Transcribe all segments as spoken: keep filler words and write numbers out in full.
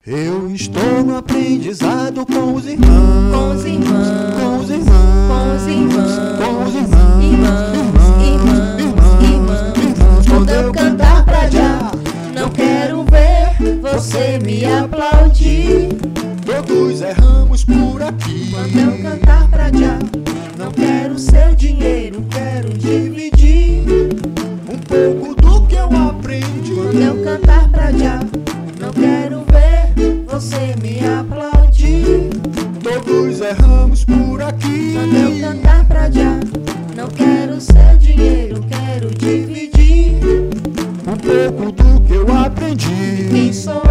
Eu estou no aprendizado com os irmãos, com os irmãos, com os irmãos, com os irmãos, com os irmãos, irmãos, irmãos, irmãos, irmãos. Quando eu cantar pra já, não quero ver você me aplaudir. Todos erramos por aqui. Quando eu cantar pra já, não quero seu dinheiro, quero dividir um pouco do que eu aprendi. Quando eu cantar pra já, não quero ver você me aplaudir. Todos erramos por aqui. Quando eu cantar pra já, não quero seu dinheiro, quero dividir um pouco do que eu aprendi. Quem sou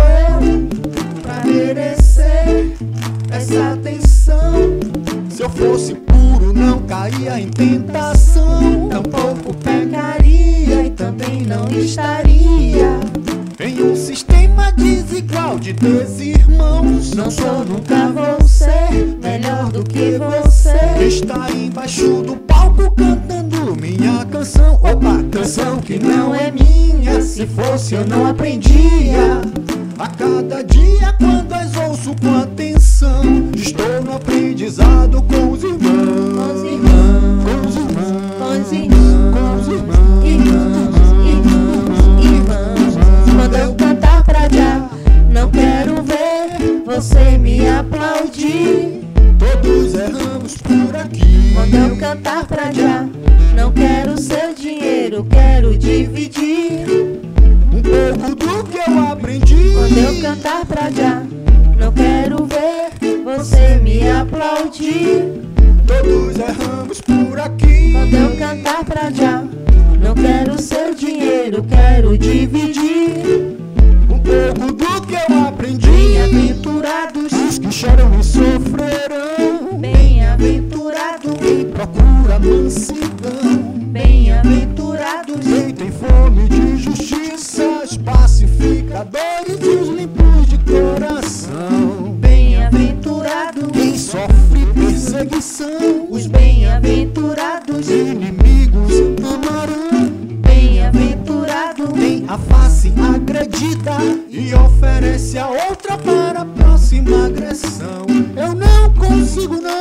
eu pra merecer essa atenção? Se eu fosse puro, não caía em tentação. Tampouco pecaria e também não estaria em um sistema desigual de desirmãos. Não sou, nunca vou ser melhor do que você. Está embaixo do palco cantando minha canção. Opa, canção que não é minha. Se fosse eu não aprendia. A cada dia quando as ouço com atenção, estou no aprendizado com os irmãos, com os irmãos, com os irmãos, com os irmãos, com os irmãos, irmãos, irmãos, irmãos. Quando eu cantar pra já, não quero ver você me aplaudir. Todos erramos por aqui. Quando eu cantar pra já, não quero seu dinheiro, quero dividir um pouco do que eu aprendi. Quando eu cantar pra já, não quero ver você me aplaudir. Todos erramos por aqui. Quando eu cantar pra já, não quero seu dinheiro, quero dividir um pouco do que eu aprendi. Bem-aventurados os que choram e sofrerão. Bem-aventurado quem procura mansidão. Bem-aventurados quem tem fome de justiça. Os pacificadores e os limpos de coração. Bem-aventurado quem sofre perseguição. Os bem-aventurados inimigos amarão. Bem-aventurado tem a face agredida e oferece a outra para a próxima agressão. Eu não consigo não